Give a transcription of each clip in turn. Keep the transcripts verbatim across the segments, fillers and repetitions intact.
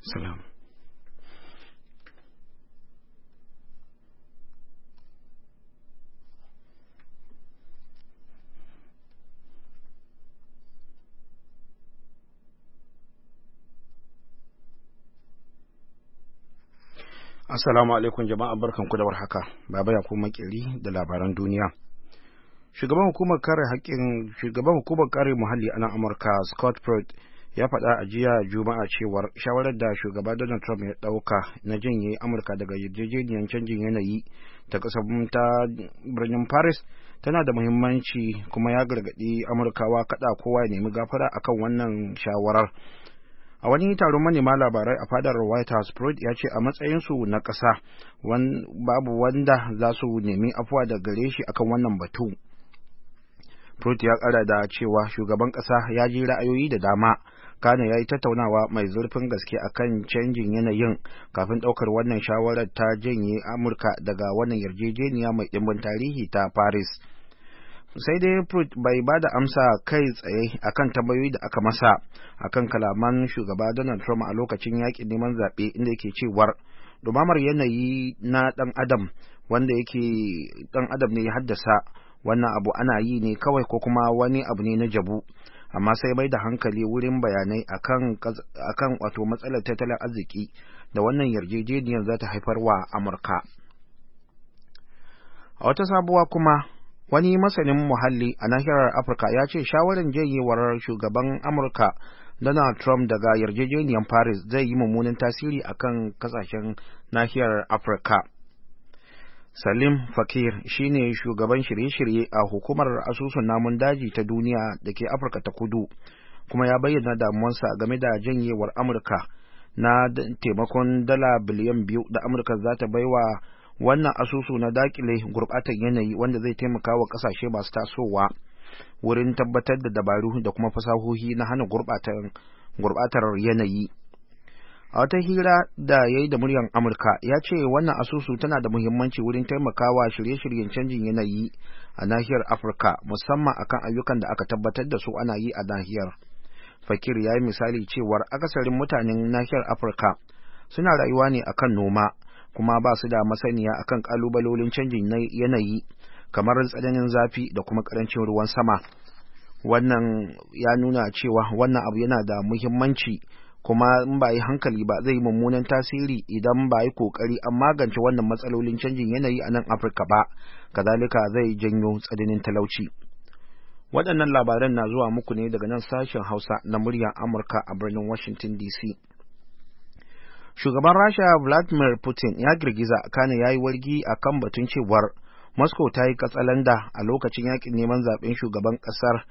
Salam. Assalamu alaikum jama'a, barkanku da warhaka. Baba ya kuma makeri da labaran duniya. Shugaban hukumar kare haƙƙin shugaban hukumar kare muhalli a nan Amurka Scott Pruitt ya faɗa a jiya Juma'a cewar shawarar da shugaba Donald Trump ya ɗauka na janye Amurka daga yarjejeniyar canjin yanayi ta ƙasar ta birnin Paris tana da muhimmanci, kuma ya gargaɗi Amurkawa kada kowa ya nemi gafara akan wannan shawarar. A wani taron manema labarai a fadar White House, Pruitt ya ce a matsayinsu na ƙasa babu wanda za su nemi afuwa da gare shi akan wannan batu. Pruitt ya ƙara da cewa shugaban ƙasa ya ji ra'ayoyi da dama, kana ya yi tattaunawa mai zurfin gaske akan canjin yanayin kafin ɗaukar wannan shawarar ta janye Amurka daga wannan yarjejeniya mai ɗimbin tarihi ta Paris. Sai dai Pruitt bai ba da amsa kai tsaye akan tambayoyi da aka masa akan kalaman shugaba Donald Trump a lokacin yakin neman zaɓe, inda yake cewar dumamar yanayi na ɗan adam wanda yake ɗan adam ne ya haddasa wannan abu, ana yi ne kawai ko kuma wani abu ne na jabu, amma sai bai da hankali wurin bayanai akan akan wato matsalar tattalin arziki da wannan yarjejeniyar za ta haifar wa Amurka. A wata sabuwa kuma, wani masanin muhalli a nahiyar Afirka ya ce shawarar janyewar shugaban Amurka Donald Trump daga yarjejeniyar Paris zai yi mummunan tasiri akan kasashen nahiyar Afirka. Salim Fakir shine shugaban shirye-shirye a hukumar asusun namun daji ta duniya da ke Afirka ta Kudu, kuma ya bayyana damuwarsa game da janyewar Amurka na taimakon dala biliyan biyu da Amurka za ta baiwa wannan asusu na dakile gurbatar yanayi, wanda zai taimaka wa kasashe masu tasowa wurin tabbatar da dabaru da kuma fasahohi na hana gurbatar yanayi. A wata hira da ya yi da muryar Amurka, ya ce wannan asusu tana da muhimmanci wurin taimakawa shirye-shiryen canjin yanayi a nahiyar Afirka, musamman akan ayyukan da aka tabbatar da su ana yi a nahiyar. Fakir ya yi misali cewar akasarin mutanen nahiyar Afirka suna rayuwa ne akan noma, kuma ba su da masaniya akan kalubalolin canjin yanayi kamar tsananin zafi da kuma karancin ruwan sama. Wannan ya nuna cewa wannan abu yana da muhimmanci, kuma in ba yi hankali ba zai yi mummunan tasiri idan ba yi kokari an magance wannan matsalolin canjin yanayi a nan Afirka ba, kazalika zai janyo tsananin talauci. Waɗannan labaran na zuwa muku ne daga nan sashen Hausa na muryar Amurka a birnin Washington D C. Shugaban Rasha Vladimir Putin ya girgiza kana ya yi wargi a kan batun cewar Moscow ta yi katsalanda a lokacin yakin neman zaben shugaban ƙasar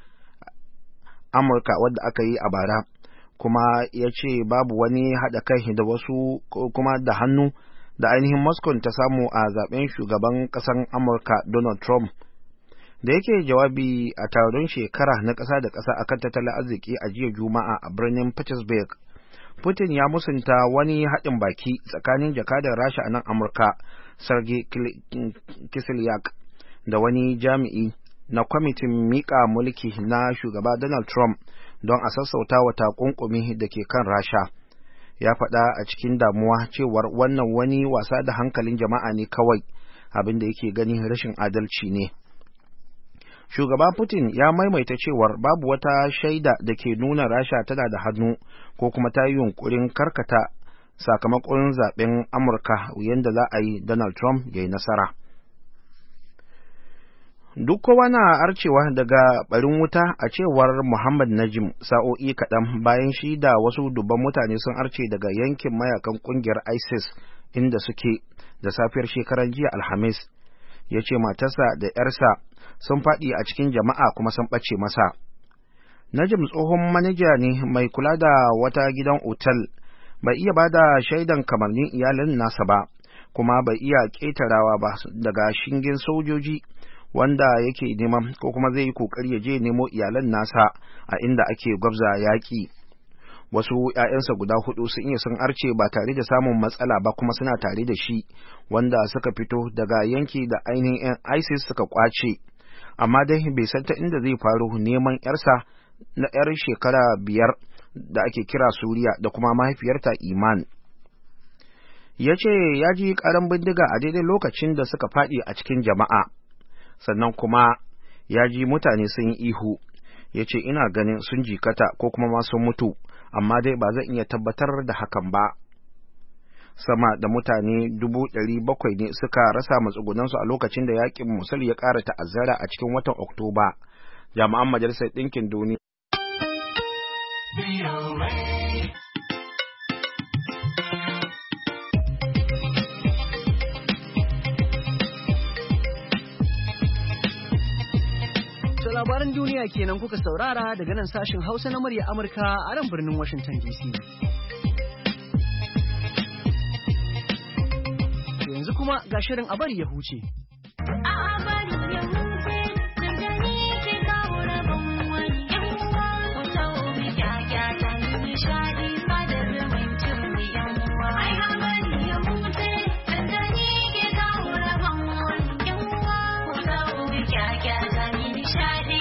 Amurka wadda aka yi a bara, kuma ya ce babu wani haɗa kai da wasu kuma da hannu da ainihin Moscow ta samu a zaben shugaban ƙasar Amurka Donald Trump. Da yake jawabi a taron shekara na ƙasa da ƙasa akan tattalin arziki a jiya Juma'a a birnin Petersburg, Putin ya musunta wani haɗin baki tsakanin jakadar Rasha a nan Amurka, Sergei Kislyak, da wani jami'i na kwamitin miƙa mulki na shugaba Donald Trump don a sassauta wa takunkumi da ke kan Rasha. Ya faɗa a cikin damuwa cewar wannan wani wasa da hankalin jama'a ne kawai, abin da yake gani rashin adalci ne. Shugaba Putin ya maimaita cewar babu wata shaida da ke nuna Rasha tana da hannu ko kuma ta yi yunkurin karkata sakamakon zaben Amurka yadda za a yi Donald Trump ya yi nasara. Duk kowa na arcewa daga barin wuta a cewar Muhammad Najim sa'o'i kaɗan bayan shi da wasu dubban mutane sun arce daga yankin mayakan ƙungiyar ISIS inda suke da safiyar shekaran jiya Alhamis. Ya ce matarsa da ‘yarsa sun faɗi a cikin jama'a kuma sun ɓace masa. Najim tsohon manaja ne mai kula da wata gidan otal, bai iya ba da shaidan kamannin iyalin nasa ba, kuma bai iya ƙetarawa ba daga shingen sojoji wanda yake neman ko kuma zai yi ƙoƙari ya je nemo iyalan nasa a inda ake gwabza yaƙi. Wasu ‘ya'yansa guda hudu sun iya sun arce ba tare da samun matsala ba, kuma suna tare da shi, wanda suka fito daga yanki da ainihin ‘yan ISIS suka kwace, amma dai bai san ta inda zai faru neman ‘yarsa na ‘yar shekara biyar da ake kira Suriya da kuma mahaifiyarta Iman. Ya ce ya ji ƙaran bindiga a daidai lokacin da suka faɗi a cikin jama'a, sannan kuma ya ji mutane sun yi ihu. Ya ce ina ganin sun jikata ko kuma ma sun mutu, amma dai ba zan iya tabbatar da hakan ba. Sama da mutane dubu ɗari bakwai ne suka rasa matsugunansu a lokacin da yaƙin Mosul ya ƙara ta'azzara a cikin watan Oktoba. Jami'an Majalisar Ɗinkin Duniya labaran duniya kenan kuka saurara daga nan sashin Hausa na murya Amurka a nan birnin Washington D C. Yanzu kuma ga shirin a bari ya huce. A bari ya huce, dandali ke kawo rabon wani yawa, wata obi kyakya ta yi nishadi fadar zumuncin mu yawa. Ai a bari ya huce, dandali ke kawo rabon wani yawa, wata obi kyakya ta yi nishadi.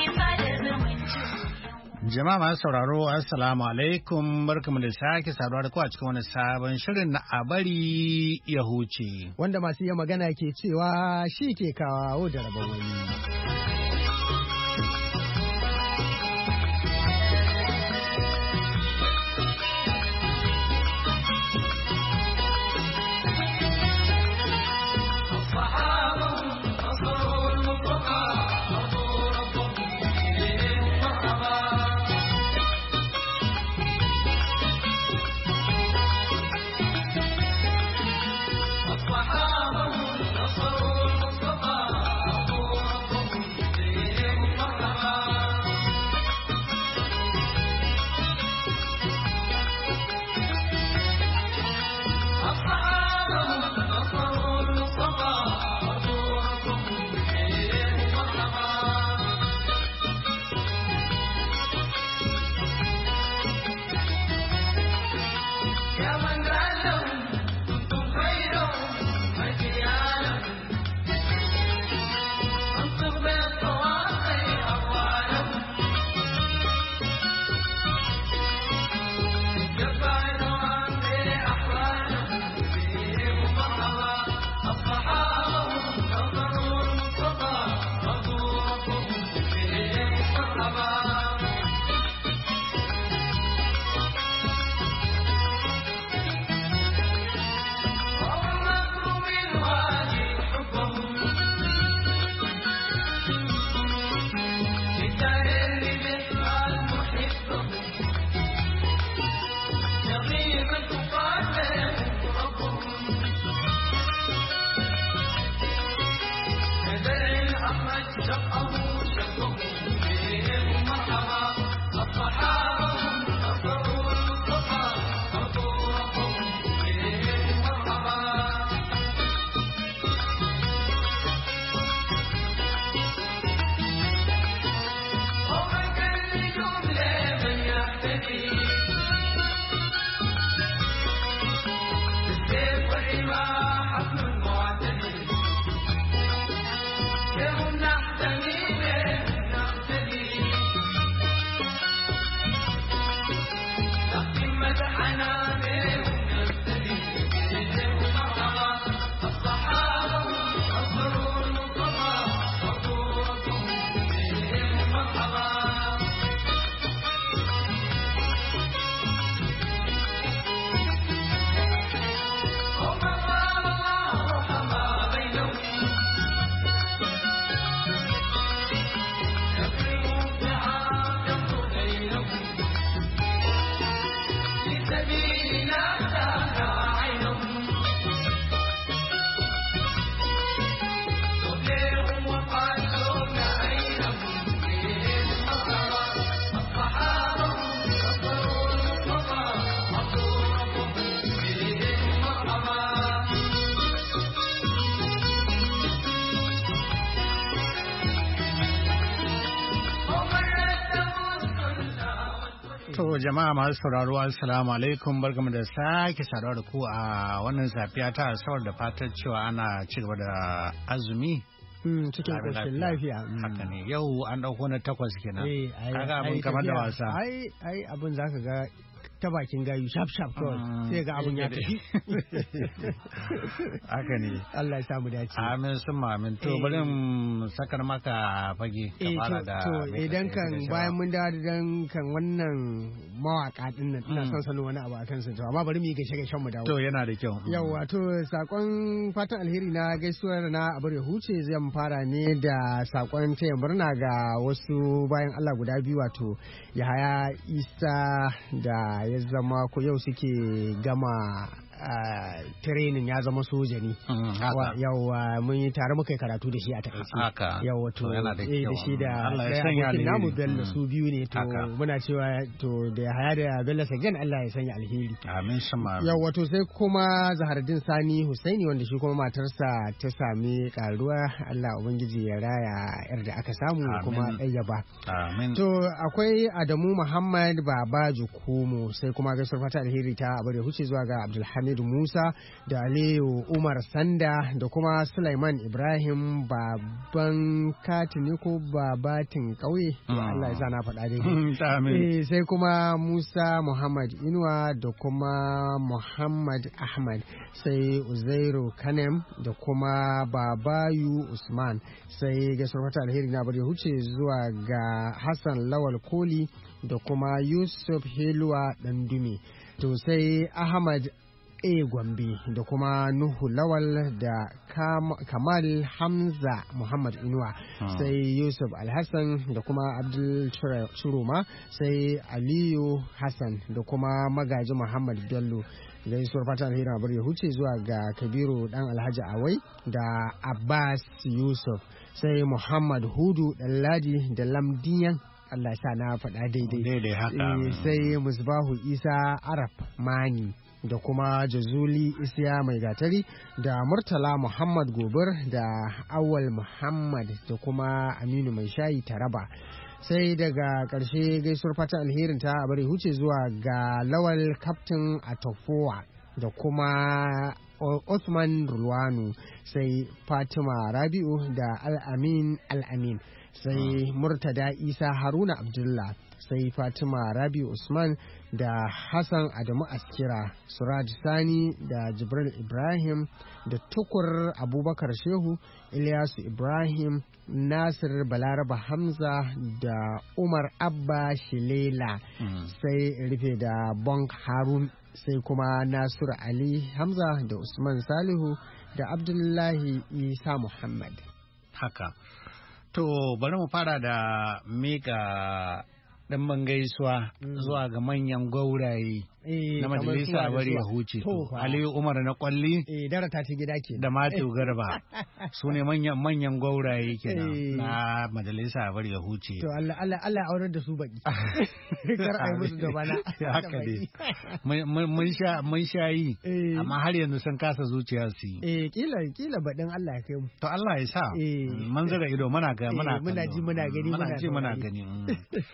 Jama'a masu sauraro, Assalamu alaikum, barkamu da sake saduwa da ku a cikin wani sabon shirin na a bari ya huce. Wanda masu iya magana ke cewa shi ke kawo da rabon wani. To jama'a masu sauraro, assalamu alaikum, barkamu da sake saduwa da ku a wannan safiya ta asabar da fatar cewa ana ci gaba da azumi Mm, cikin Lami koshin lafiya. lafiya. Mm. Haka ne yau an ɗauko na takwas kenan. Eh, ai- Kaga abin ai kamar da tafiya. wasa. Ai ai abin zaka ga ta bakin gayu shaf shaf kawai Mm, sai ga abin ya yake tafi. Haka ne. Allah ya samu dace. Amin sun amin. To Eh. bari in sakar maka fage ka Eh, fara to, da. to me idan kake kan da shawa. bayan mun dawo dan kan wannan mawaka din nan ina Mm. son sanin wani abu akan su to amma bari mu yi gaishe gaishen mu dawo. To yana da kyau. Yawwa to sakon fatan alheri na gaisuwar na abar ya huce zan fara ne da sakon taya murna ga wasu bayan Allah guda biyu wato Yahaya Isa da ya zama ko yau suke gama ah, training ya zama soja ne. Mm, haka. Wa- Yawwa mun yi tare muka yi karatu da shi a takaice. Haka. Yawwa to To yana da eh, da kyau. shi da Allah ya ɗaya sanya abokin namu alheri. Bello Mm. su biyu ne to Haka. muna cewa to da Yahaya da Bello Sagen Allah ya sanya alheri. Amin sun amin. Yau wato sai kuma Zahardin Sani Husaini wanda shi kuma matarsa ta sami karuwa Allah Ubangiji ya raya yar da aka samu Amin. kuma ɗaya ba. Amin. To akwai Adamu Muhammad Baba Jukumu sai kuma gaisuwar fata alheri ta abu da huce zuwa ga Abdulhamid Musa da Aliyu Umar Sanda da kuma Sulaiman Ibrahim Baban Katini ko Babatin ƙauye. To Mm. Allah ya sa na faɗa daidai. Amin. Eh, sai kuma Musa Muhammad Inuwa da kuma Muhammad Ahmad sai Uzairu Kanem da kuma Babayu Usman sai gaisuwar fata alheri na bari huce zuwa ga Hassan Lawal Koli da kuma Yusuf Heluwa Dandume to sai Ahmad A Gombe da kuma Nuhu Lawal da Kam- Kamal Hamza Muhammad Inuwa Hmm. sai Yusuf Alhassan da kuma Abdul Chura- Churuma sai Aliyu Hassan da kuma Magaji Muhammad Bello gaisuwar fatan alheri abar ya huce zuwa ga Kabiru dan Alhaji Awai da Abbas Yusuf sai Muhammad Hudu Ɗanladi da Lamdiyan Allah sa na faɗa daidai Daidai haka. Eh, sai Musbahu Isa Arab Mani da kuma Jazuli Isiya Mai Gatari da Murtala Muhammad Gobir da Awal Muhammad da kuma Aminu Mai Shayi Taraba. Sai daga ƙarshe gaisuwar fata alherin ta a bari huce zuwa ga Lawal Kaftin Atafowa da kuma O- Osman Rulwanu sai Fatima Rabi'u da Al-Amin Al-Amin sai Murtada Isa Haruna Abdullah sai Fatima Rabi Usman da Hassan Adamu Askira, Suraj Sani da Jibril Ibrahim da Tukur Abubakar Shehu, Ilyasu Ibrahim, Nasir Balaraba Hamza da Umar Abba Shilela Mm. sai rufe da Bonk Harun sai kuma Nasiru Ali Hamza da Usman Salihu da Abdullahi Isa Muhammad. Haka. To bari mu fara da mika ɗan gaisuwa Mm. zuwa ga manyan gauraye Eh, na kamar majalisa suna da bari ya zuwa. huce. To, fa. Aliyu Umar na kwalli Eh, dara ta ci gida ke. da Matthew Garba su ne manyan manyan gauraye kenan Eh. na majalisa bari ya huce. To Allah Allah Allah aurar da su baki. Kar a yi musu da bana. Haka ne. Mun- Mun mun sha mun sha yi Eh. amma har yanzu sun kasa zuciya su yi. Eh, kila kila baɗin Allah ya kai mu. To Allah ya sa. Eh. Mun zira ido muna ga Eh, muna muna kallo. ji, muna gani, Muna muna ji muna saurari. gani. mm.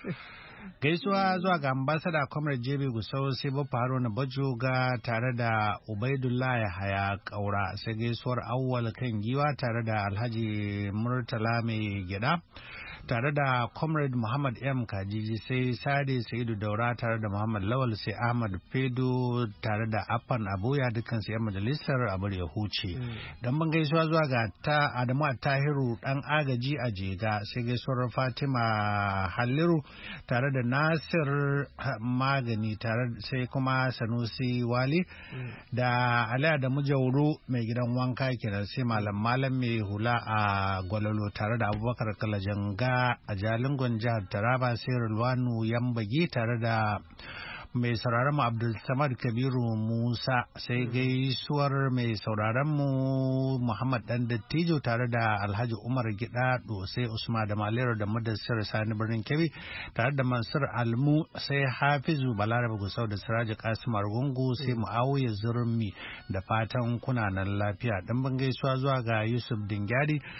Gaisuwa zuwa ga ambasada Comrade J B Gusau sai Baffa Haruna Bajoga tare da Ubaidullah Yahaya Kaura sai gaisuwar Awwal kan giwa tare da Alhaji Murtala mai gyada tare da Comrade Muhammad M Kajiji sai Sade Saidu Daura tare da Muhammad Lawal sai Ahmad Fedo tare da Affan Abuya dukkan su 'yan majalisar abar ya huce. Don ban gaisuwa zuwa ga ta Adamu Tahiru dan agaji a Jega sai gaisuwar Fatima Halliru tare da Nasir Magani tare sai kuma Sanusi Wali da Ali Adamu Jauro mai gidan wanka kenan sai Malam Malam mai hula a Gwalolo tare da Abubakar Kalajanga a Jalingon jihar Taraba sai Rulwanu Yambagi tare da mai sauraron mu Abdul Samad Kabiru Musa sai gaisuwar mai sauraron mu Muhammad Dan Dattijo tare da Alhaji Umar Gida sai Usman da Malero da Madassir Sani Birnin Kebbi tare da Mansur Almu sai Hafizu Balarabe Gusau da Siraji Kasim Argungu sai Muawiya Zurmi da fatan kuna nan lafiya dan ban gaisuwa zuwa ga Yusuf Dingyadi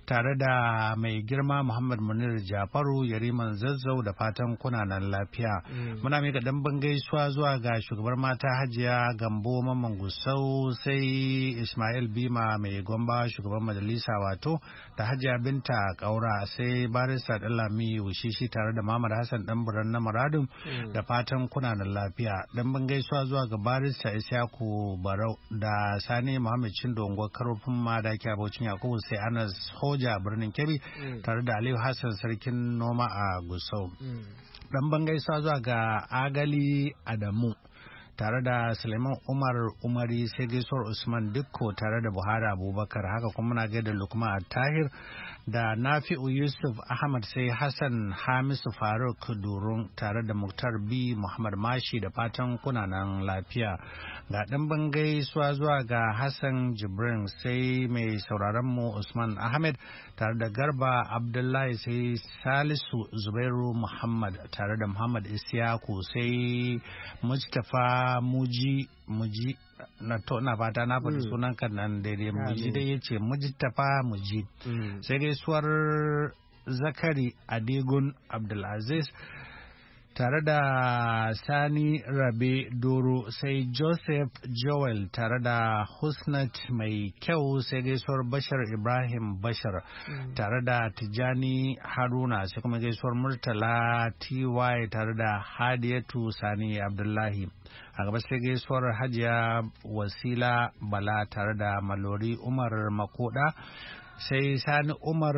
tare da mai girma Muhammad Munir Jafaru Yariman Zazzau da fatan kuna nan lafiya. Muna mika ɗanbin gaisuwa zuwa ga shugabar mata Hajiya Gambo Mamman Gusau, sai Ismail Bima mai Gomba shugaban majalisa wato, da Hajiya Binta Kaura, sai Barista Dallami Wushishi tare da Muhammad Hassan Ɗanburan na Muradun da fatan kuna nan lafiya. Ɗanbin gaisuwa zuwa ga Barista Isyaku Barau da Sani Muhammad Chindo Ngwa Karofin Madaki Abocin Yakubu, sai Anas Hoja birnin Kebbi tare da Aliyu Hassan sarkin noma a Gusau. Dan bangaisa zuwa ga Agali Adamu tare da Suleiman Umar Umari, sai gaisuwar Usman Dikko tare da Buhari Abubakar. Haka kuma muna gaida Lukman Tahir da Nafi'u Yusuf Ahmad, sai Hassan Hamisu Faruk Durun tare da Muktar B Muhammad Mashi da fatan kuna nan lafiya. Ga ɗan bangaisuwa zuwa ga Hassan Jibrin, sai mai sauraron mu Usman Ahmed tare da Garba Abdullahi, sai Salisu Zubairu Muhammad tare da Muhammad Isiyaku, sai Mustapha Muji Muji na to na fata na faɗi sunan kan nan daidai. Muji dai yace Mustapha Muji, sai gaisuwar Zakari Adegun Abdulaziz tare da Sani Rabe Doro, sai Joseph Joel tare da Husnat Mai Kyau, sai gaisuwar Bashar Ibrahim Bashar tare da Tijani Haruna, sai kuma gaisuwar Murtala T Y tare da Hadiyatu Sani Abdullahi. A gaba sai gaisuwar Hajiya Wasila Bala tare da Malori Umar Makoda, sai Sani Umar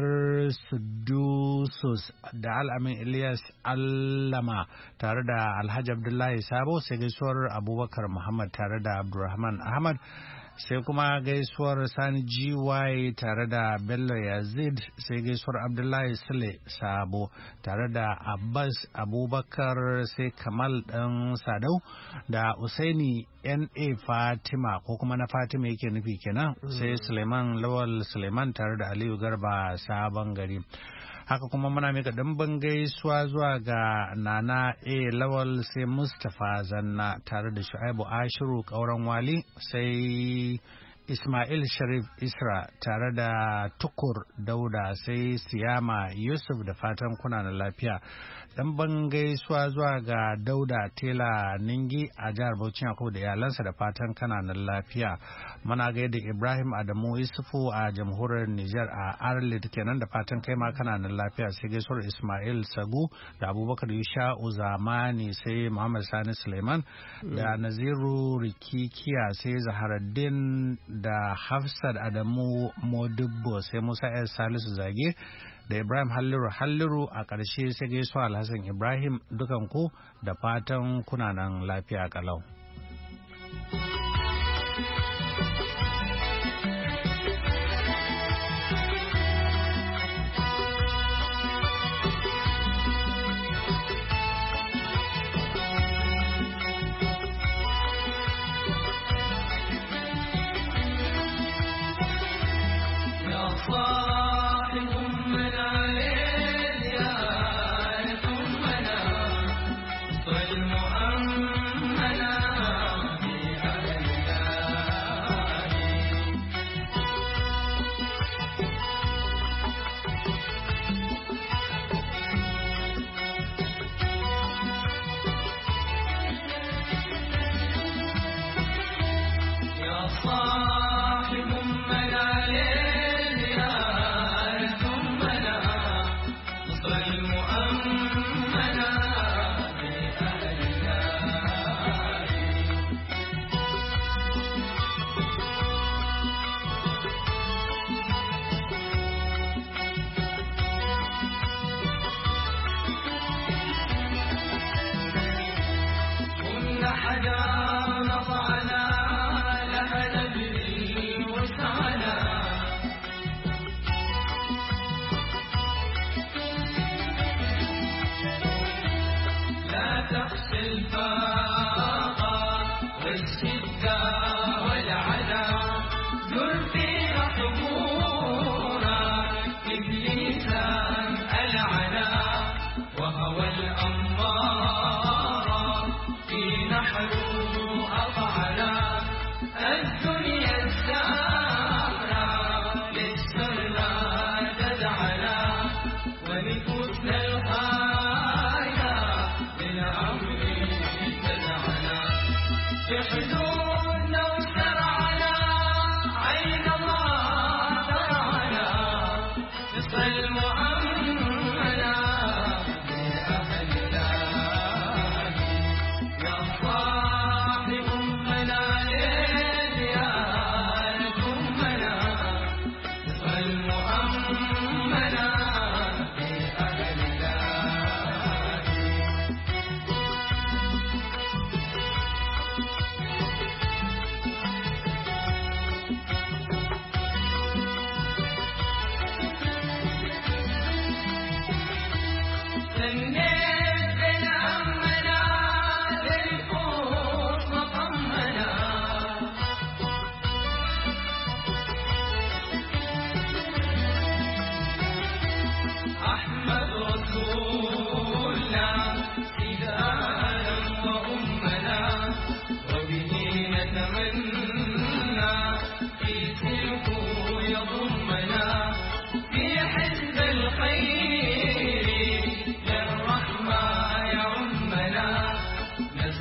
Sudusus da Al'amin Ilyas Allama tare da Alhaji Abdullahi Sabo, sai gaisuwar Abubakar Muhammad tare da Abdulrahman Ahmad, sai kuma gaisuwar Sani G Y tare da Bello Yazid, sai gaisuwar Abdullahi Sule Sabo tare da Abbas Abubakar, sai Kamal ɗan Sadau da Usaini N A Fatima ko kuma na Fatima yake nufi kenan, sai Suleiman Lawal Suleiman tare da Aliyu Garba Sabon Gari. Haka kuma muna mika ɗimbin gaisuwa zuwa ga Nana A Lawal, sai Mustapha Zanna tare da Shu'aibu Ashiru Kauran Wali, sai Ismail Sharif Isra tare da Tukur Dauda, sai Siyama Yusuf da fatan kuna da lafiya. Dan ban gaisuwa zuwa ga Dauda Tela Ningi a jihar Bauchi Yakubu da iyalansa da fatan kana nan lafiya. Muna gaida Ibrahim Adamu Isufu a jamhuriyar Nijar a Arlit kenan da fatan kai ma kana nan lafiya, sai gaisuwar Ismail Sagu da Abubakar Yusha Uzamani, sai Muhammad Sani Suleiman da Naziru Rikikiya, sai Zaharaddin da Hafsat Adamu Modibbo, sai Musa El Salisu Zage da Ibrahim Halliru Halliru. A ƙarshe sai gaisuwa Alhassan Ibrahim, dukanku da fatan kuna nan lafiya kalau. الدنيا الزهرة للسرادة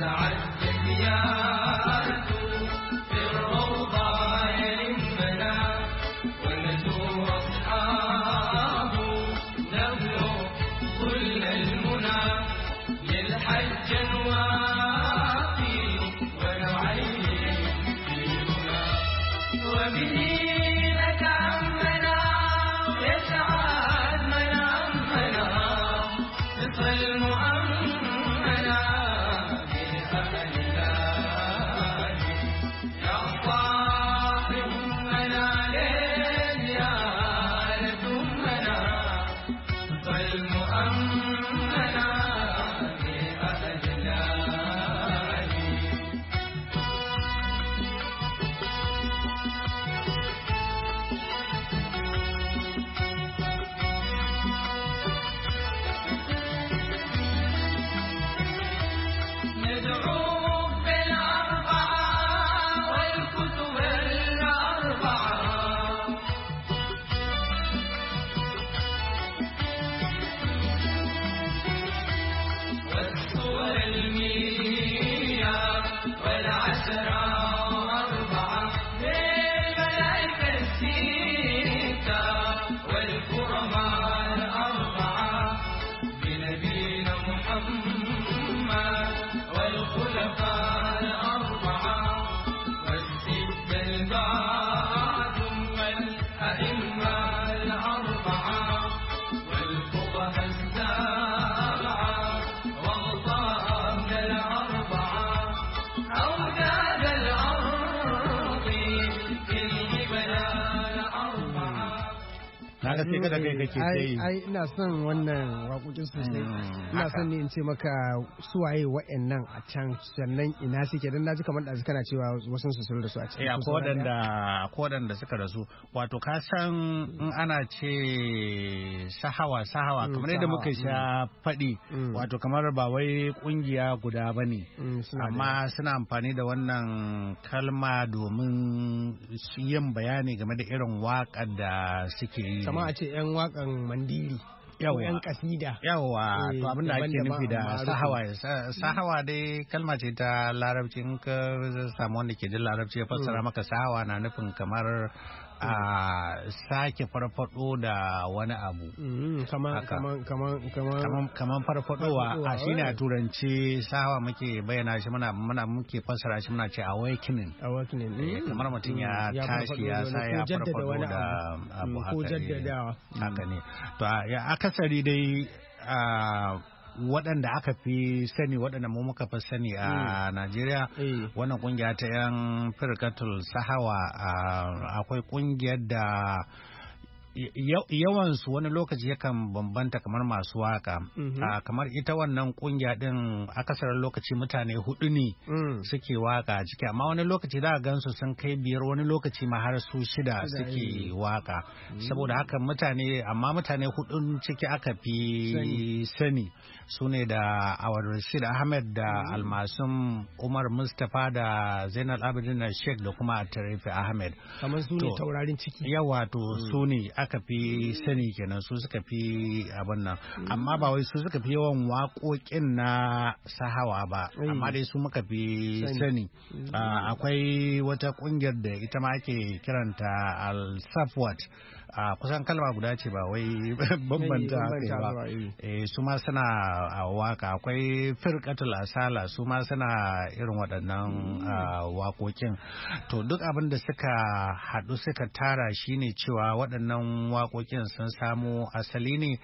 Kaga sai kada kai kake sai ai ina son wannan waƙoƙin sosai. Ina son ne in ce maka suwaye wa'annan a can sannan ina suke dan naji kamar da kana cewa wasu su sun rasu a cikin. Eh akwai wadanda akwai wadanda suka rasu wato ka san in ana ce sahawa sahawa kamar yadda muka sha faɗi wato kamar ba wai kungiya guda bane amma suna amfani da wannan kalma domin yin bayani game da irin waƙar da suke yi. Kamar a ce 'yan waƙan mandiri. Yawa. 'Yan kasida. Yawa, to abin da ake nufi da sahawa. Sahawa dai kalma ce ta larabci, in ka samu wanda ke jin larabci ya fassara maka sahawa na nufin kamar a sake farfado da wani abu. Kaman farfadowa a shi ne a turanci sahawa muke bayyana shi muna muke fassara shi muna ce awakening. Awakening. Kamar mutum ya tashi ya sa ya farfado da abu haka ne. To akasari dai waɗanda aka fi sani waɗanda mu muka fi sani a Najeriya wannan kungiya ta 'yan firkatul sahawa akwai kungiyar da yawansu wani lokaci yakan bambanta kamar masu waka kamar ita wannan kungiya din akasarin lokaci mutane hudu ne suke waka a ciki amma wani lokaci za a gansu sun kai biyar wani lokaci ma har su shida suke waka saboda haka mutane amma mutane hudun ciki aka fi sani su ne da Awad Rashid Ahmed da Almasum Umar Mustapha da Zainal Abidin da Sheikh da kuma Tarifi Ahmed kamar su ne taurarin ciki yawa to su ne aka fi sani kenan su suka fi abin nan amma ba wai su suka fi yawan waƙoƙin na sahawa ba amma dai su muka fi sani akwai wata ƙungiyar da ita ma ake kiranta al-Safwat a kusan kalma guda ce ba wai bambanta kai ba eh su ma suna waka akwai firqatul asala su ma suna irin waɗannan waƙoƙin to duk abin da suka haɗu suka tara shine cewa waɗannan waƙoƙin sun samo asali ne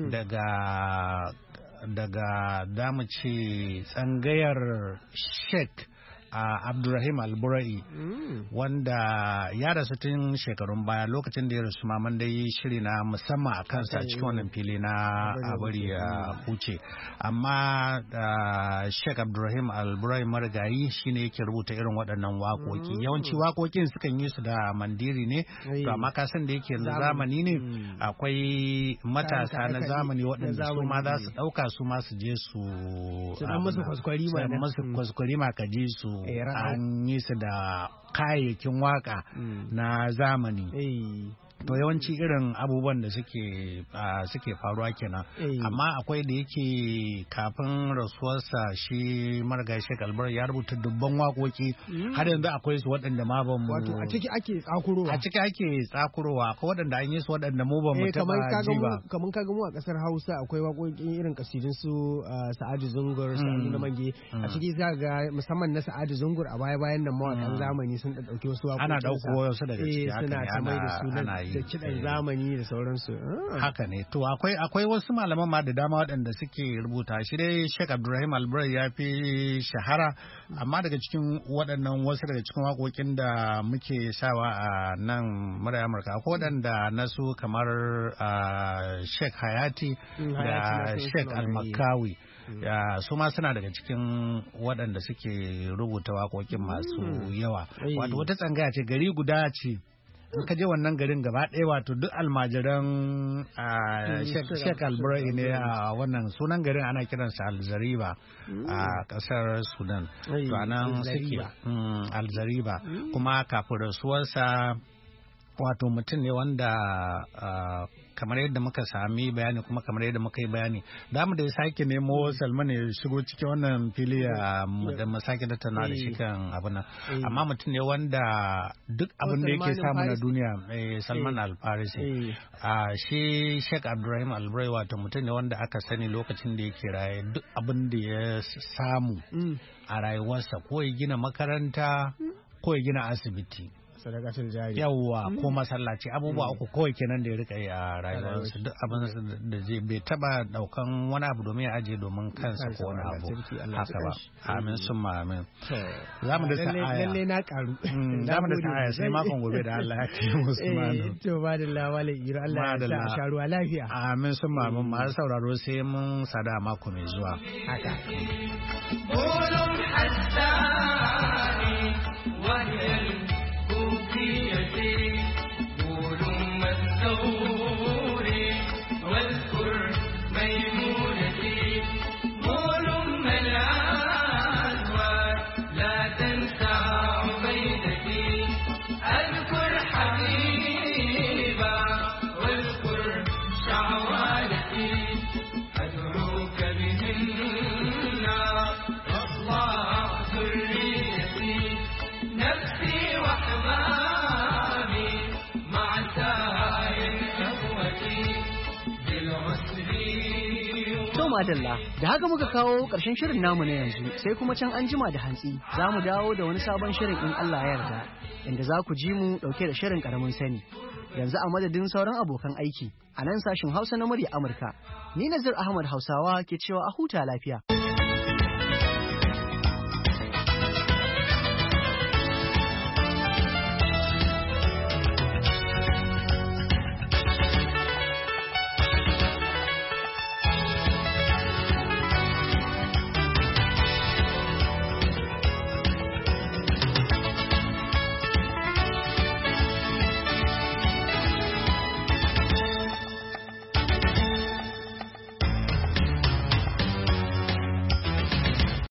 daga daga damu ce tsangayar Sheikh Uh, Abdulrahim Alburai mm. wanda ya rasu tun shekarun baya lokacin da ya rasu maman da yi shiri na musamman a kansa a cikin wannan fili na abari ya huce amma uh, Sheikh Abdulrahim Alburai marigayi shine yake rubuta irin waɗannan waƙoƙi mm. yawanci waƙoƙin sukan yi su da mandiri ne to amma ka san da yake zamani ne mm. akwai matasa na zamani waɗanda su ma za su ɗauka su ma su je su musu kwaskwari ma ka ji su an yi su da kayayyakin waka mm. na zamani. to yawanci irin abubuwan da suke suke faruwa kenan amma akwai da yake kafin rasuwarsa shi marigayi Sheikh Albar ya rubuta dubban waƙoƙi har yanzu akwai su waɗanda ma ban mu wato a ciki ake tsakurowa a ciki ake tsakurowa akwai waɗanda an yi su waɗanda mu ban mu taɓa ji ba kamar kaga mu a ƙasar Hausa akwai waƙoƙi irin kasidun su Sa'adu Zungur Sa'adu na Mange a ciki za ga musamman na Sa'adu Zungur a baya bayan nan mawaƙan zamani sun ɗauki wasu waƙoƙi ana ɗauko wasu daga ciki haka ne ana yi da kiɗan zamani da sauransu. Haka ne. To akwai akwai wasu malaman ma da dama waɗanda suke rubuta shi dai Sheikh Abdulrahim Alburai ya fi shahara amma daga cikin waɗannan wasu daga cikin waƙoƙin da muke sawa a nan murar Amurka akwai waɗanda na su kamar Sheikh Hayati da Sheikh Al-Makawi. Ya su ma suna daga cikin waɗanda suke rubuta waƙoƙin masu yawa. Wato wata tsangaya ce gari guda ce. In ka je wannan garin gaba ɗaya wato duk almajiran Sheikh Alburai ne a wannan sunan garin ana kiransa Alzariba a ƙasar Sudan. To anan suke Alzariba kuma kafin rasuwarsa wato mutum ne wanda kamar yadda muka sami bayani kuma kamar yadda muka yi bayani damu da ya sake nemo Salman ya shigo cikin wannan fili da mu sake tattauna da shi kan abin nan amma mutum ne wanda duk abin da yake samu na duniya Salman Al-Farisi shi Sheikh Abdulrahim Alburai wato mutum ne wanda aka sani lokacin da yake raye duk abin da ya samu a rayuwarsa ko ya gina makaranta ko ya gina asibiti sadakatul jari yawwa ko masallaci abubuwa uku kawai kenan da ya rika yi a rayuwarsa duk abin da zai bai taba daukan wani abu domin ya aje domin kansa ko wani abu haka ba amin summa amin za mu da sa'aya lalle na karu za mu da sa'aya sai makon gobe da Allah ya kai Usman to ba da lawale ira Allah ya sa sharuwa lafiya amin summa amin ma sauraro sai mun sada mako mai zuwa haka قولوا حساني وهي قولوا منثوري واذكر ميمونتي قولوا من الأزواج لا تنسى عبيدتي اذكر حبيبا واذكر شعوانتي أدعوك بهن أصلاح ذريتي نفسي وأحبابي مع سائر إخوتي بالعسر. To madalla, da haka muka kawo ƙarshen shirin namu na yanzu sai kuma can an jima da hantsi za mu dawo da wani sabon shirin in Allah ya yarda inda za ku ji mu ɗauke da shirin ƙaramin sani. Yanzu a madadin sauran abokan aiki a nan sashin Hausa na murya Amurka, ni Nazir Ahmad Hausawa ke cewa a huta lafiya.